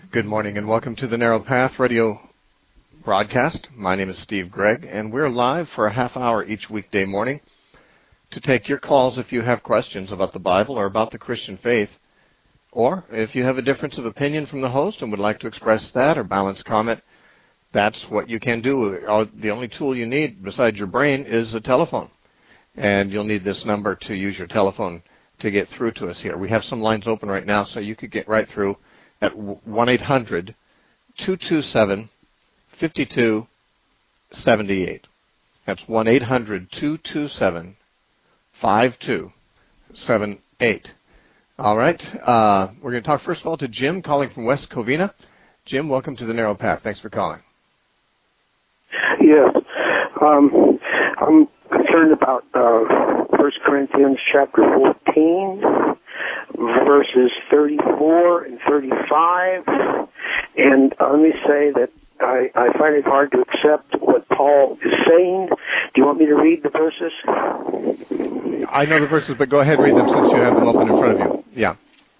Good morning and welcome to the Narrow Path Radio broadcast. My name is Steve Gregg, and we're live for a half hour each weekday morning to take your calls if you have questions about the Bible or about the Christian faith, or if you have a difference of opinion from the host and would like to express that or balance comment. That's what you can do. The only tool you need besides your brain is a telephone, and you'll need this number to use your telephone to get through to us here. We have some lines open right now, so you could get right through at 1-800-227-5278. That's 1-800-227-5278. All right. We're going to talk first of all to Jim calling from West Covina. Jim, welcome to the Narrow Path. Thanks for calling. Yes. I'm concerned about 1 Corinthians chapter 14, verses 34 and 35. And let me say that I find it hard to accept what Paul is saying. Do you want me to read the verses? I know the verses, but go ahead and read them since you have them open in front of you. Yeah.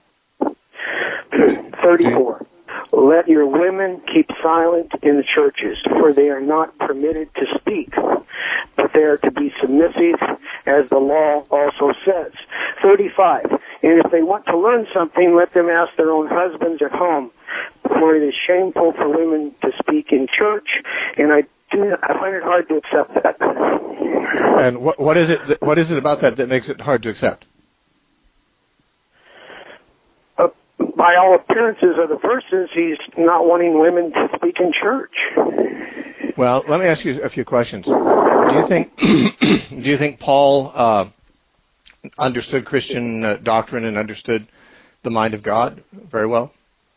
34. Let your women keep silent in the churches, for they are not permitted to speak, but they are to be submissive, as the law also says. 35. And if they want to learn something, let them ask their own husbands at home, for it is shameful for women to speak in church, and I find it hard to accept that. And what is it about that makes it hard to accept? By all appearances of the verses, he's not wanting women to speak in church. Well, let me ask you a few questions. Do you think Paul understood Christian doctrine and understood the mind of God very well?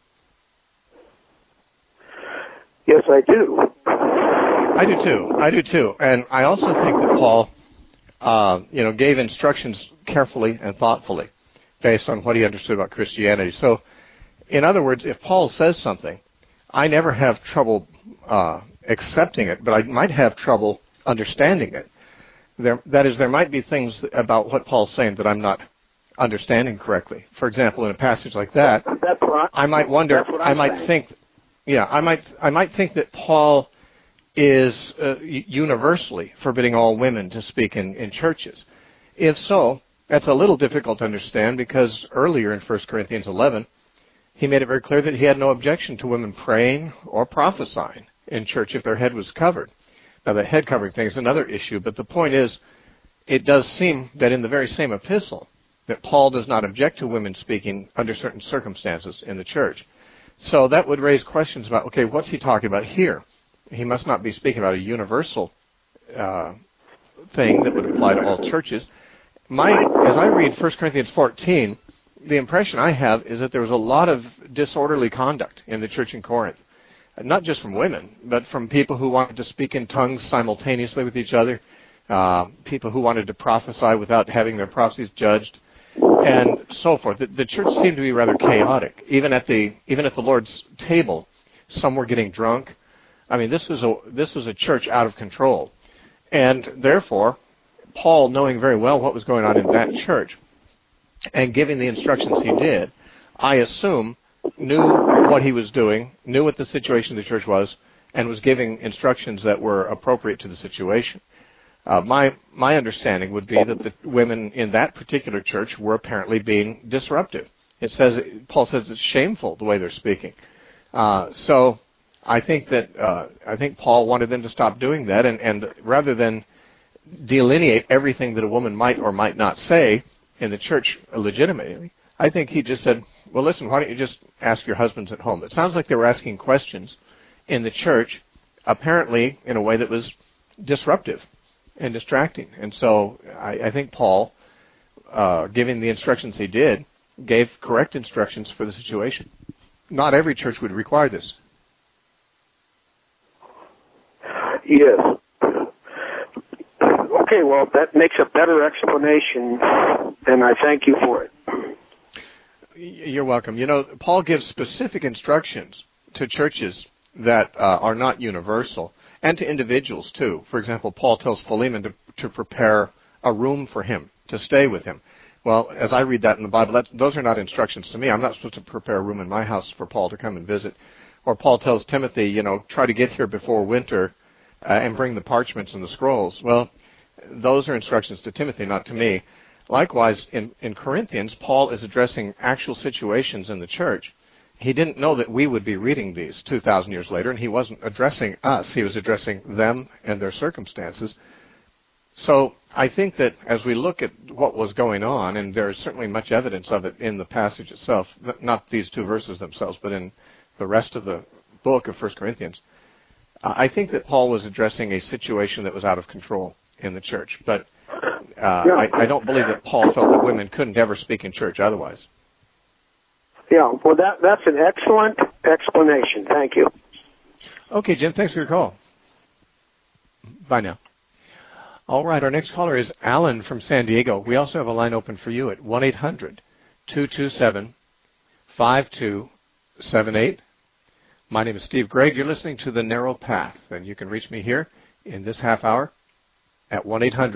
Yes, I do. I do too. And I also think that Paul, gave instructions carefully and thoughtfully based on what he understood about Christianity. So, in other words, if Paul says something, I never have trouble accepting it, but I might have trouble understanding it. There might be things about what Paul's saying that I'm not understanding correctly. For example, in a passage like that, I might wonder, I might think that Paul is universally forbidding all women to speak in churches. If so, that's a little difficult to understand because earlier in 1 Corinthians 11, he made it very clear that he had no objection to women praying or prophesying in church if their head was covered. Now, the head covering thing is another issue, but the point is, it does seem that in the very same epistle, that Paul does not object to women speaking under certain circumstances in the church. So that would raise questions about, okay, what's he talking about here? He must not be speaking about a universal thing that would apply to all churches. As I read 1 Corinthians 14, the impression I have is that there was a lot of disorderly conduct in the church in Corinth. Not just from women, but from people who wanted to speak in tongues simultaneously with each other, people who wanted to prophesy without having their prophecies judged, and so forth. The church seemed to be rather chaotic. Even at the Lord's table, some were getting drunk. I mean, this was a church out of control. And therefore, Paul, knowing very well what was going on in that church, and giving the instructions he did, I assume, knew what he was doing, knew what the situation of the church was, and was giving instructions that were appropriate to the situation. My understanding would be that the women in that particular church were apparently being disruptive. Paul says it's shameful the way they're speaking. So I think Paul wanted them to stop doing that, and rather than delineate everything that a woman might or might not say in the church legitimately, I think he just said, well, listen, why don't you just ask your husbands at home? It sounds like they were asking questions in the church, apparently in a way that was disruptive and distracting. And so I think Paul, giving the instructions he did, gave correct instructions for the situation. Not every church would require this. Yes. Okay, well, that makes a better explanation, and I thank you for it. You're welcome. Paul gives specific instructions to churches that are not universal, and to individuals, too. For example, Paul tells Philemon to prepare a room for him, to stay with him. Well, as I read that in the Bible, those are not instructions to me. I'm not supposed to prepare a room in my house for Paul to come and visit. Or Paul tells Timothy, try to get here before winter and bring the parchments and the scrolls. Well, those are instructions to Timothy, not to me. Likewise, in Corinthians, Paul is addressing actual situations in the church. He didn't know that we would be reading these 2,000 years later, and he wasn't addressing us. He was addressing them and their circumstances. So I think that as we look at what was going on, and there is certainly much evidence of it in the passage itself, not these two verses themselves, but in the rest of the book of 1 Corinthians, I think that Paul was addressing a situation that was out of control in the church. But I don't believe that Paul felt that women couldn't ever speak in church otherwise. Yeah, well, that's an excellent explanation. Thank you. Okay, Jim, thanks for your call. Bye now. All right, our next caller is Alan from San Diego. We also have a line open for you at 1-800-227-5278. My name is Steve Gregg. You're listening to The Narrow Path, and you can reach me here in this half hour at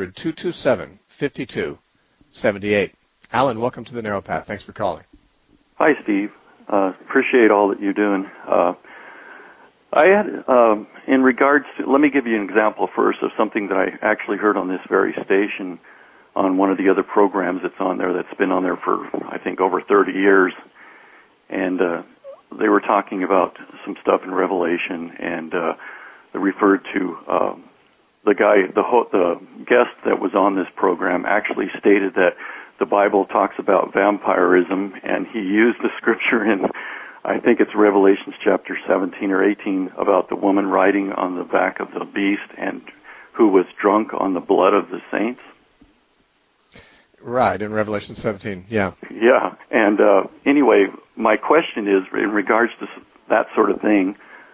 1-800-227-5278. Alan, welcome to The Narrow Path. Thanks for calling. Hi, Steve. Appreciate all that you're doing. I had, in regards to, let me give you an example first of something that I actually heard on this very station on one of the other programs that's on there that's been on there for, I think, over 30 years. And they were talking about some stuff in Revelation, and they referred to the guest that was on this program actually stated that the Bible talks about vampirism, and he used the scripture in, I think it's Revelations chapter 17 or 18, about the woman riding on the back of the beast and who was drunk on the blood of the saints. Right, in Revelation 17, yeah. Yeah, and anyway, my question is, in regards to that sort of thing,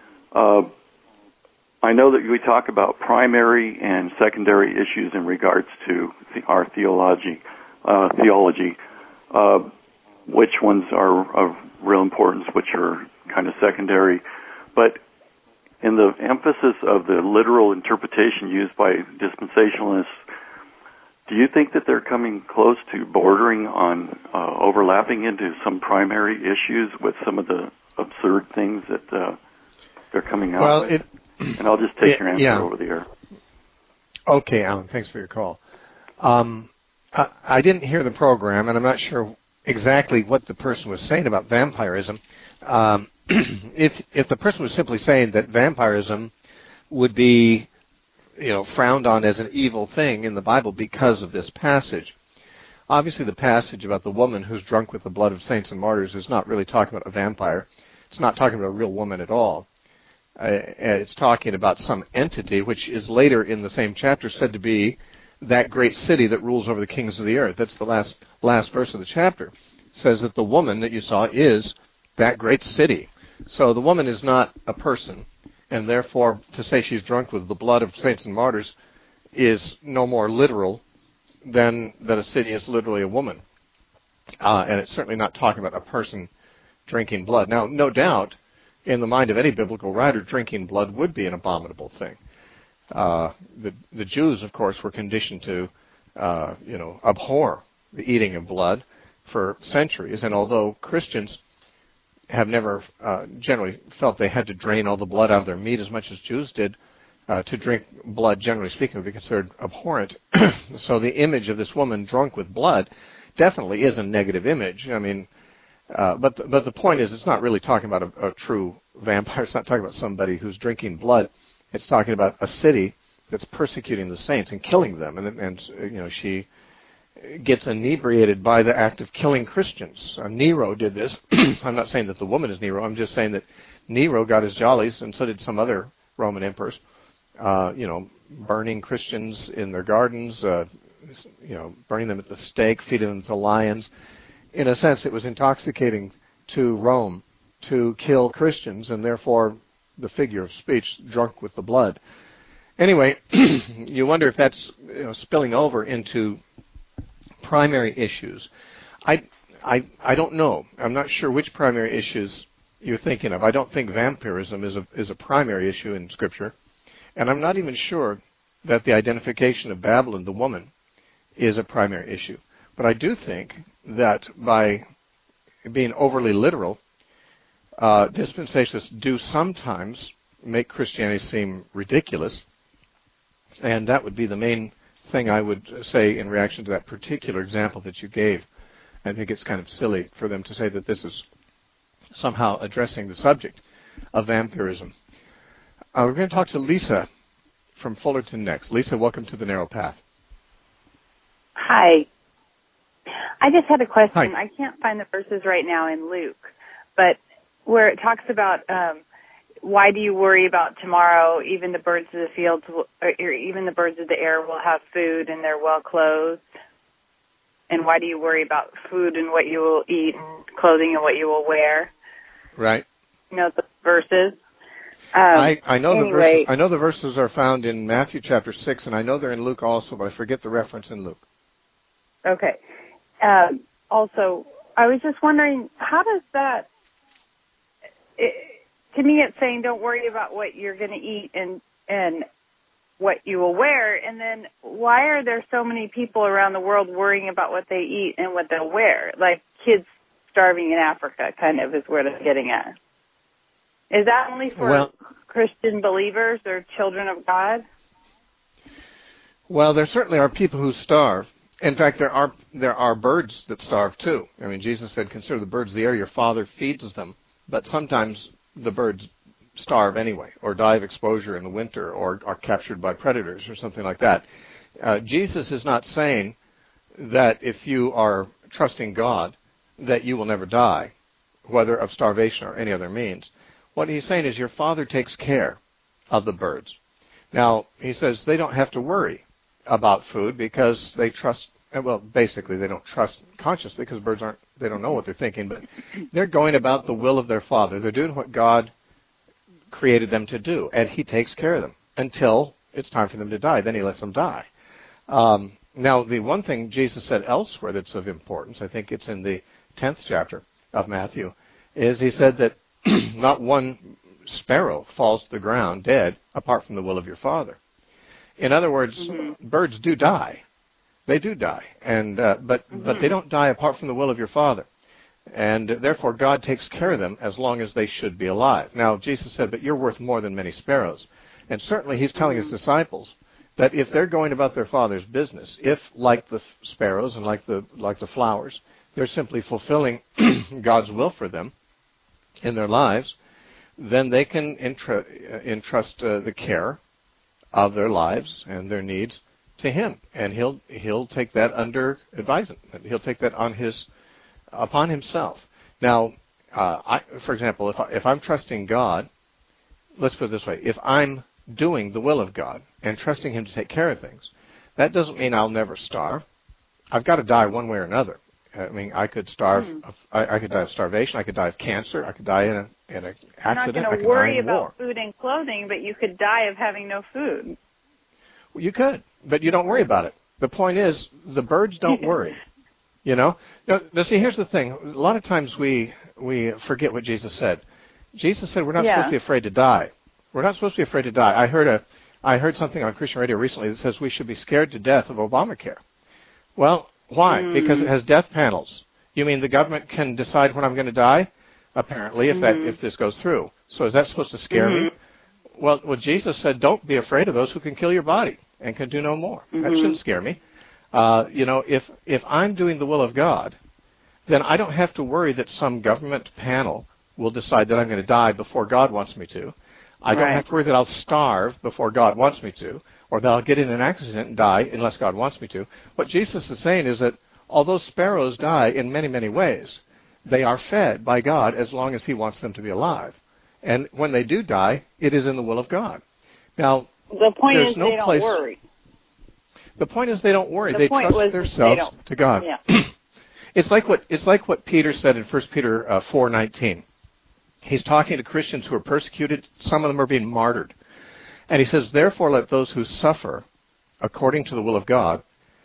I know that we talk about primary and secondary issues in regards to our theology, which ones are of real importance, which are kind of secondary. But in the emphasis of the literal interpretation used by dispensationalists, do you think that they're coming close to bordering on overlapping into some primary issues with some of the absurd things that they're coming out with? And I'll just take your answer over the air. Okay, Alan, thanks for your call. I didn't hear the program, and I'm not sure exactly what the person was saying about vampirism. If the person was simply saying that vampirism would be, frowned on as an evil thing in the Bible because of this passage, obviously the passage about the woman who's drunk with the blood of saints and martyrs is not really talking about a vampire. It's not talking about a real woman at all. It's talking about some entity, which is later in the same chapter said to be that great city that rules over the kings of the earth. That's the last verse of the chapter. It says that the woman that you saw is that great city. So the woman is not a person, and therefore to say she's drunk with the blood of saints and martyrs is no more literal than that a city is literally a woman. And it's certainly not talking about a person drinking blood. Now, no doubt, in the mind of any biblical writer, drinking blood would be an abominable thing. The Jews, of course, were conditioned to, abhor the eating of blood for centuries. And although Christians have never generally felt they had to drain all the blood out of their meat as much as Jews did, to drink blood, generally speaking, would be considered abhorrent. So the image of this woman drunk with blood definitely is a negative image. I mean, but the point is, it's not really talking about a true vampire. It's not talking about somebody who's drinking blood. It's talking about a city that's persecuting the saints and killing them, and she gets inebriated by the act of killing Christians. Nero did this. I'm not saying that the woman is Nero. I'm just saying that Nero got his jollies, and so did some other Roman emperors. Burning Christians in their gardens, burning them at the stake, feeding them to lions. In a sense, it was intoxicating to Rome to kill Christians, and therefore the figure of speech, drunk with the blood. Anyway, you wonder if that's spilling over into primary issues. I don't know. I'm not sure which primary issues you're thinking of. I don't think vampirism is a primary issue in Scripture, and I'm not even sure that the identification of Babylon, the woman, is a primary issue. But I do think that by being overly literal, dispensationalists do sometimes make Christianity seem ridiculous, and that would be the main thing I would say in reaction to that particular example that you gave. I think it's kind of silly for them to say that this is somehow addressing the subject of vampirism. We're going to talk to Lisa from Fullerton next. Lisa, welcome to The Narrow Path. Hi. I just had a question. Hi. I can't find the verses right now in Luke, but where it talks about why do you worry about tomorrow? Even the birds of the fields, or even the birds of the air will have food and they're well clothed. And why do you worry about food and what you will eat and clothing and what you will wear? Right. You know the verses. I know anyway, the verses are found in Matthew chapter 6, and I know they're in Luke also, but I forget the reference in Luke. Okay. Also, I was just wondering, how does that? To me, it's saying don't worry about what you're going to eat and what you will wear. And then why are there so many people around the world worrying about what they eat and what they'll wear? Like kids starving in Africa kind of is where they're getting at. Is that only for Christian believers or children of God? Well, there certainly are people who starve. In fact, there are birds that starve too. I mean, Jesus said, consider the birds of the air, your Father feeds them. But sometimes the birds starve anyway, or die of exposure in the winter, or are captured by predators, or something like that. Jesus is not saying that if you are trusting God, that you will never die, whether of starvation or any other means. What he's saying is your Father takes care of the birds. Now, he says they don't have to worry about food because they trust, well, basically they don't trust consciously because birds they don't know what they're thinking, but they're going about the will of their Father. They're doing what God created them to do, and he takes care of them until it's time for them to die. Then he lets them die. Now, the one thing Jesus said elsewhere that's of importance, I think it's in the 10th chapter of Matthew, is he said that not one sparrow falls to the ground dead apart from the will of your Father. In other words, birds do die. They do die, and but they don't die apart from the will of your Father. And therefore, God takes care of them as long as they should be alive. Now, Jesus said, but you're worth more than many sparrows. And certainly he's telling his disciples that if they're going about their Father's business, if, like the sparrows and like the flowers, they're simply fulfilling God's will for them in their lives, then they can entrust the care of their lives and their needs to him. And he'll take that under advisement. He'll take that upon himself. Now, for example, if I'm trusting God, let's put it this way, if I'm doing the will of God and trusting him to take care of things, that doesn't mean I'll never starve. I've got to die one way or another. I mean, I could starve. I could die of starvation. I could die of cancer. I could die in an accident. You're not going to worry about food and clothing, but you could die of having no food. Well, you could, but you don't worry about it. The point is, the birds don't worry. You know? Now, see, here's the thing. A lot of times we forget what Jesus said. Jesus said we're not supposed to be afraid to die. We're not supposed to be afraid to die. I heard something on Christian radio recently that says we should be scared to death of Obamacare. Well, why? Because it has death panels. You mean the government can decide when I'm going to die? Apparently, if this goes through. So is that supposed to scare me? Well, Jesus said, don't be afraid of those who can kill your body and can do no more. That shouldn't scare me. If I'm doing the will of God, then I don't have to worry that some government panel will decide that I'm going to die before God wants me to. I don't have to worry that I'll starve before God wants me to, or that I'll get in an accident and die unless God wants me to. What Jesus is saying is that although sparrows die in many, many ways, they are fed by God as long as he wants them to be alive. And when they do die, it is in the will of God. Now, the point is they don't worry. The point is they don't worry. They trust themselves to God. Yeah. It's like what Peter said in 1 Peter 4:19. He's talking to Christians who are persecuted. Some of them are being martyred. And he says, therefore let those who suffer according to the will of God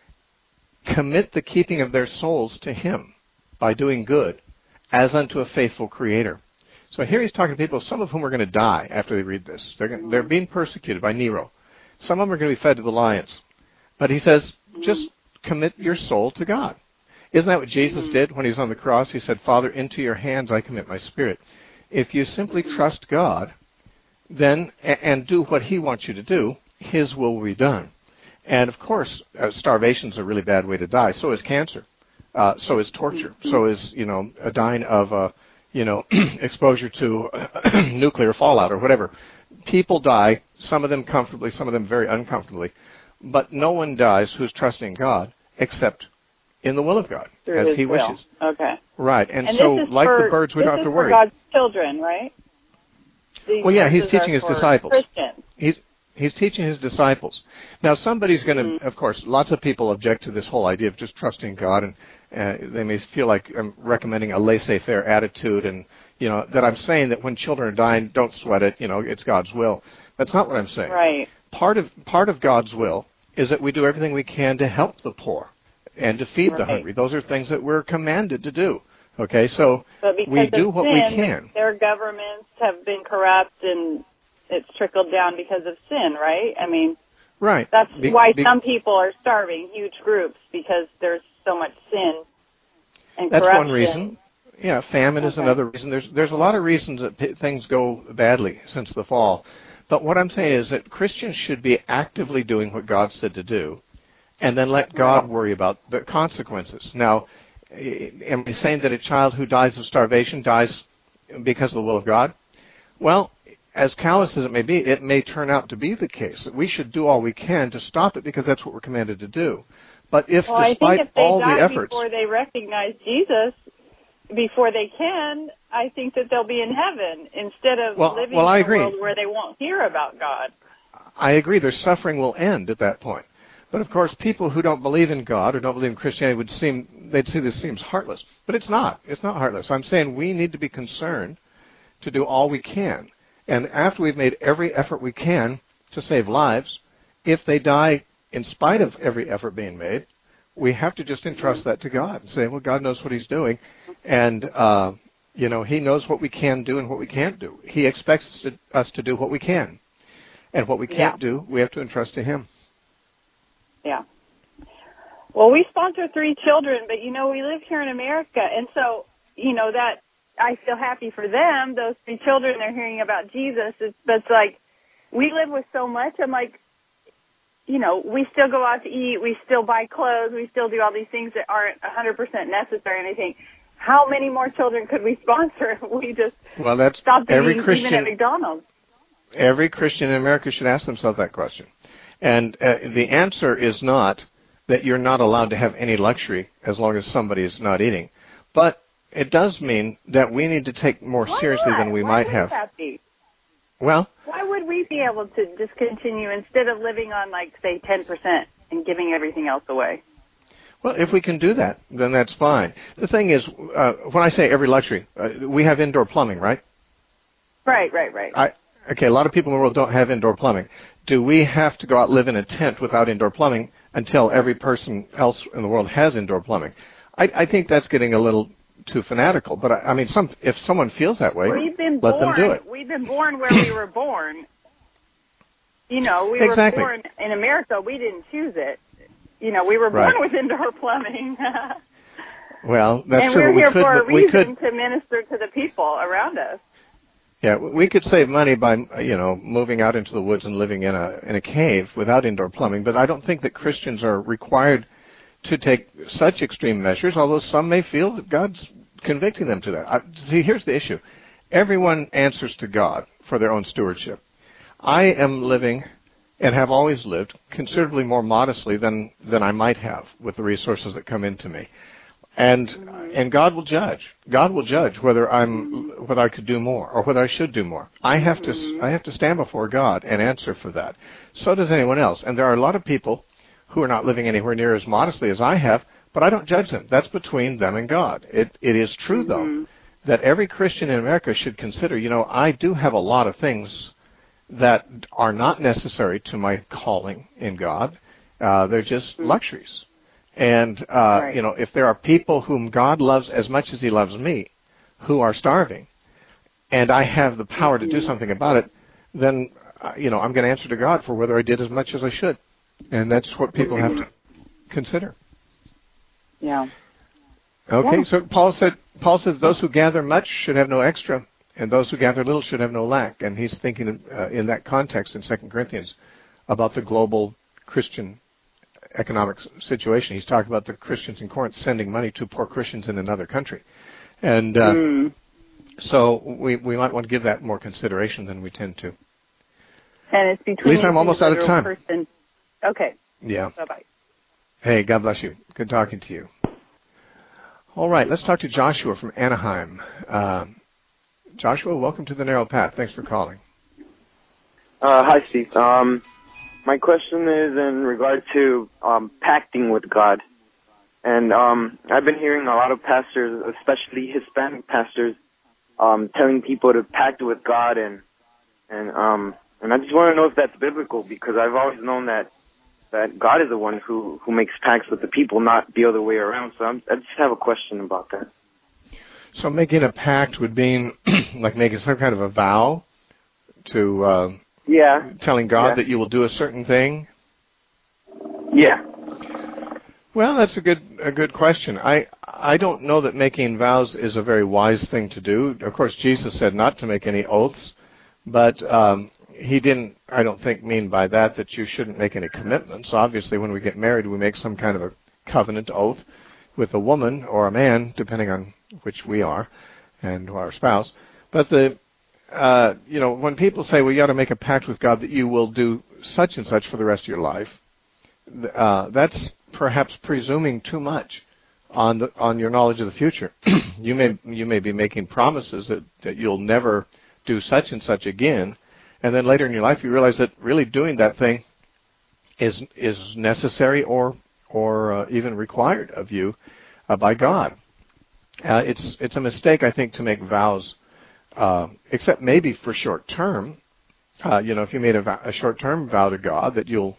commit the keeping of their souls to him by doing good as unto a faithful Creator. So here he's talking to people, some of whom are going to die after they read this. They're being persecuted by Nero. Some of them are going to be fed to the lions. But he says, just commit your soul to God. Isn't that what Jesus did when he was on the cross? He said, Father, into your hands I commit my spirit. If you simply trust God, then and do what he wants you to do, his will be done. And of course, starvation is a really bad way to die. So is cancer. So is torture. So is, dying of, exposure to nuclear fallout or whatever. People die, some of them comfortably, some of them very uncomfortably. But no one dies who's trusting God except in the will of God, through as his he will. wishes. Okay. Right. And so, like the birds, we don't have to worry. This is for God's children, right? Well, yeah, he's teaching his disciples. Christians. He's teaching his disciples. Now, somebody's going to, of course, lots of people object to this whole idea of just trusting God, and they may feel like I'm recommending a laissez-faire attitude, and that I'm saying that when children are dying, don't sweat it. It's God's will. That's not what I'm saying. Right. Part of God's will is that we do everything we can to help the poor and to feed the hungry. Those are things that we're commanded to do. Okay, so we do what we can. Their governments have been corrupt, and it's trickled down because of sin, right? I mean, right. That's why some people are starving, huge groups, because there's so much sin and corruption. That's one reason. Yeah, famine is another reason. There's a lot of reasons that things go badly since the fall. But what I'm saying is that Christians should be actively doing what God said to do, and then let God worry about the consequences. Now, am I saying that a child who dies of starvation dies because of the will of God? Well, as callous as it may be, it may turn out to be the case that we should do all we can to stop it because that's what we're commanded to do. But despite all the efforts, before they recognize Jesus, before they can, I think that they'll be in heaven instead of living in a world where they won't hear about God. I agree. Their suffering will end at that point. But of course, people who don't believe in God or don't believe in Christianity they'd say this seems heartless. But it's not. It's not heartless. I'm saying we need to be concerned to do all we can. And after we've made every effort we can to save lives, if they die in spite of every effort being made, we have to just entrust that to God and say, well, God knows what he's doing. And, he knows what we can do and what we can't do. He expects us to do what we can. And what we can't do, we have to entrust to him. Yeah. Well, we sponsor 3 children, but, we live here in America. And so, that I feel happy for them. Those 3 children, they're hearing about Jesus. It's like we live with so much. I'm like, we still go out to eat. We still buy clothes. We still do all these things that aren't 100% necessary. And I think, how many more children could we sponsor if we just stopped eating even at McDonald's? Every Christian in America should ask themselves that question. And the answer is not that you're not allowed to have any luxury as long as somebody is not eating. But it does mean that we need to take more seriously than we might have. That be? Well, why would we be able to discontinue instead of living on, say, 10% and giving everything else away? Well, if we can do that, then that's fine. The thing is, when I say every luxury, we have indoor plumbing, right? Right. Okay, a lot of people in the world don't have indoor plumbing. Do we have to go out and live in a tent without indoor plumbing until every person else in the world has indoor plumbing? I think that's getting a little too fanatical. But, if someone feels that way, let them do it. We've been born where we were born. We were born in America. We didn't choose it. We were born with indoor plumbing. Well, that's and true. And we're here for a reason to minister to the people around us. Yeah, we could save money by, moving out into the woods and living in a cave without indoor plumbing. But I don't think that Christians are required to take such extreme measures, although some may feel that God's convicting them to that. See, here's the issue. Everyone answers to God for their own stewardship. I am living and have always lived considerably more modestly than I might have with the resources that come into me. And God will judge. God will judge whether I could do more or whether I should do more. I have to stand before God and answer for that. So does anyone else. And there are a lot of people who are not living anywhere near as modestly as I have, but I don't judge them. That's between them and God. It is true, though, that every Christian in America should consider, I do have a lot of things that are not necessary to my calling in God. They're just luxuries. And, if there are people whom God loves as much as he loves me who are starving, and I have the power to do something about it, then, I'm going to answer to God for whether I did as much as I should. And that's what people have to consider. Yeah. Okay, Yeah. so Paul said those who gather much should have no extra, and those who gather little should have no lack. And he's thinking in that context in 2 Corinthians about the global Christian economic situation. He's talking about the Christians in Corinth sending money to poor Christians in another country. And so we might want to give that more consideration than we tend to. And it's between Lisa, I'm almost out of time. Person. Okay. Yeah. Bye-bye. Hey, God bless you. Good talking to you. All right, let's talk to Joshua from Anaheim. Joshua, welcome to the Narrow Path. Thanks for calling. Hi, Steve. My question is in regard to pacting with God. And I've been hearing a lot of pastors, especially Hispanic pastors, telling people to pact with God, and I just want to know if that's biblical, because I've always known that God is the one who makes pacts with the people, not the other way around. So I just have a question about that. So making a pact would mean like making some kind of a vow to telling God that you will do a certain thing? Yeah. Well, that's a good question. I don't know that making vows is a very wise thing to do. Of course, Jesus said not to make any oaths, but he didn't, I don't think, mean by that you shouldn't make any commitments. Obviously, when we get married, we make some kind of a covenant oath with a woman or a man, depending on which we are and our spouse. But when people say, well, you ought to make a pact with God that you will do such and such for the rest of your life, that's perhaps presuming too much on your knowledge of the future. You may be making promises that you'll never do such and such again, and then later in your life you realize that really doing that thing is necessary or even required of you by God. It's a mistake, I think, to make vows, except maybe for short term. If you made a short term vow to God that you'll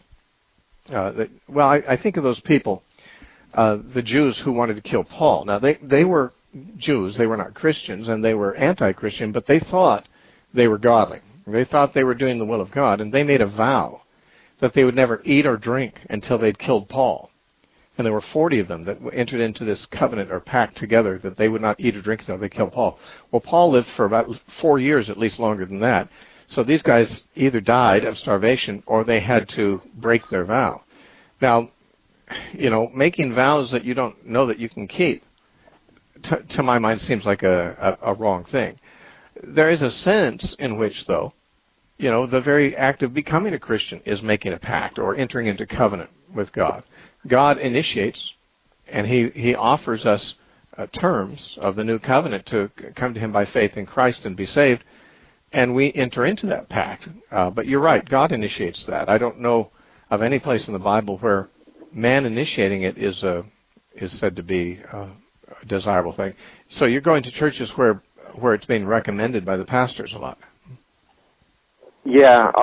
I think of those people, the Jews who wanted to kill Paul. Now, they were Jews. They were not Christians, and they were anti-Christian, but they thought they were godly. They thought they were doing the will of God, and they made a vow that they would never eat or drink until they'd killed Paul. And there were 40 of them that entered into this covenant or pact together that they would not eat or drink until they killed Paul. Well, Paul lived for about 4 years, at least longer than that. So these guys either died of starvation or they had to break their vow. Now, making vows that you don't know that you can keep, to my mind, seems like a wrong thing. There is a sense in which, though, the very act of becoming a Christian is making a pact or entering into covenant with God. God initiates, and He offers us terms of the new covenant to come to Him by faith in Christ and be saved. And we enter into that pact. But you're right, God initiates that. I don't know of any place in the Bible where man initiating it is said to be a desirable thing. So you're going to churches where it's being recommended by the pastors a lot. Yeah.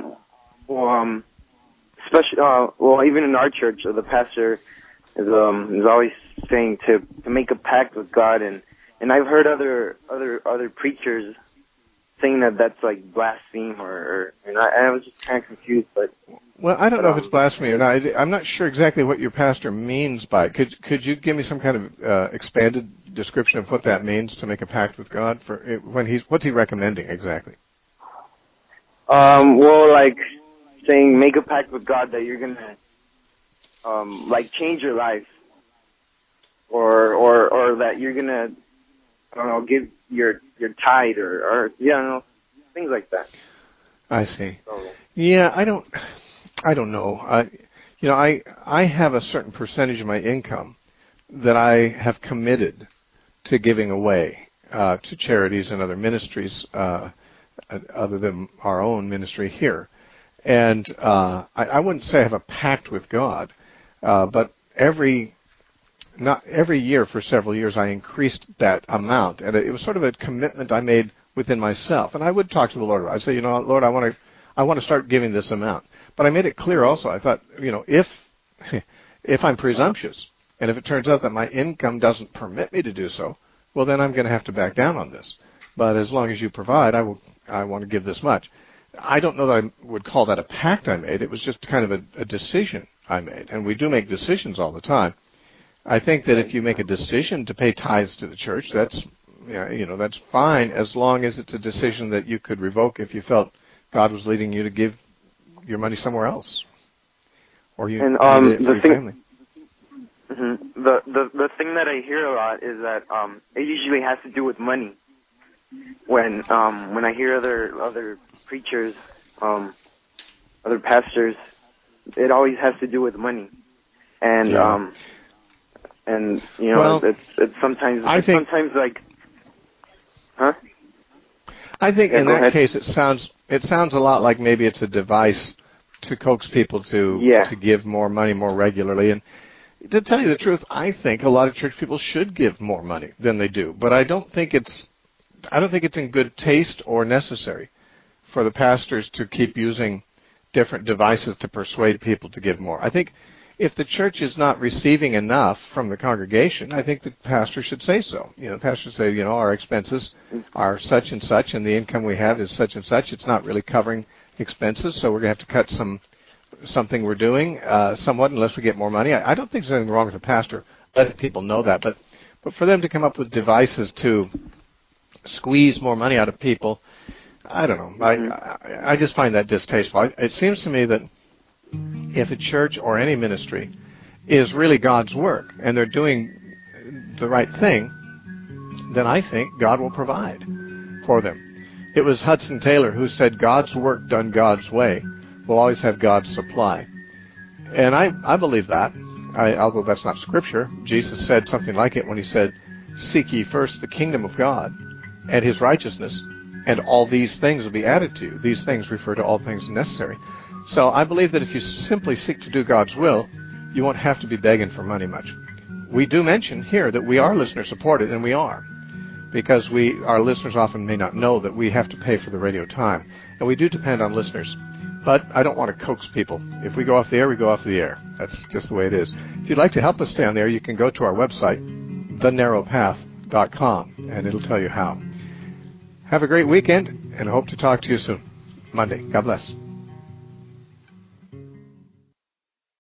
Especially, even in our church, the pastor is always saying to make a pact with God, and I've heard other preachers saying that's like blasphemy, and I was just kind of confused. But I don't know if it's blasphemy or not. I'm not sure exactly what your pastor means by it. Could you give me some kind of expanded description of what that means to make a pact with God? What's he recommending exactly? Like saying make a pact with God that you're gonna change your life, or that you're gonna give your tithe or things like that. I see. Yeah, I don't know. I have a certain percentage of my income that I have committed to giving away to charities and other ministries other than our own ministry here. And I wouldn't say I have a pact with God, but every year for several years I increased that amount, and it was sort of a commitment I made within myself. And I would talk to the Lord. I'd say, Lord, I want to start giving this amount. But I made it clear also. I thought, if I'm presumptuous, and if it turns out that my income doesn't permit me to do so, well, then I'm going to have to back down on this. But as long as you provide, I want to give this much. I don't know that I would call that a pact I made. It was just kind of a decision I made. And we do make decisions all the time. I think that if you make a decision to pay tithes to the church, that's fine, as long as it's a decision that you could revoke if you felt God was leading you to give your money somewhere else, or you needed it for your family. Mm-hmm. The thing that I hear a lot is that it usually has to do with money. When I hear other preachers, other pastors, it always has to do with money, and it's sometimes like, huh? I think in that case it sounds a lot like maybe it's a device to coax people to give more money more regularly. And to tell you the truth, I think a lot of church people should give more money than they do, but I don't think it's in good taste or necessary for the pastors to keep using different devices to persuade people to give more. I think if the church is not receiving enough from the congregation, I think the pastor should say so. The pastor should say, our expenses are such and such, and the income we have is such and such. It's not really covering expenses, so we're going to have to cut something we're doing somewhat unless we get more money. I don't think there's anything wrong with the pastor letting people know that, but for them to come up with devices to squeeze more money out of people, I don't know. I just find that distasteful. It seems to me that if a church or any ministry is really God's work and they're doing the right thing, then I think God will provide for them. It was Hudson Taylor who said, God's work done God's way will always have God's supply. And I believe that. Although that's not scripture, Jesus said something like it when he said, seek ye first the kingdom of God and his righteousness, and all these things will be added to you. These things refer to all things necessary. So I believe that if you simply seek to do God's will, you won't have to be begging for money much. We do mention here that we are listener supported, and we are, because our listeners often may not know that we have to pay for the radio time, and we do depend on listeners. But I don't want to coax people. If we go off the air, we go off the air. That's just the way it is. If you'd like to help us stay on the air, you can go to our website, thenarrowpath.com, and it'll tell you how. Have a great weekend, and I hope to talk to you soon. Monday. God bless.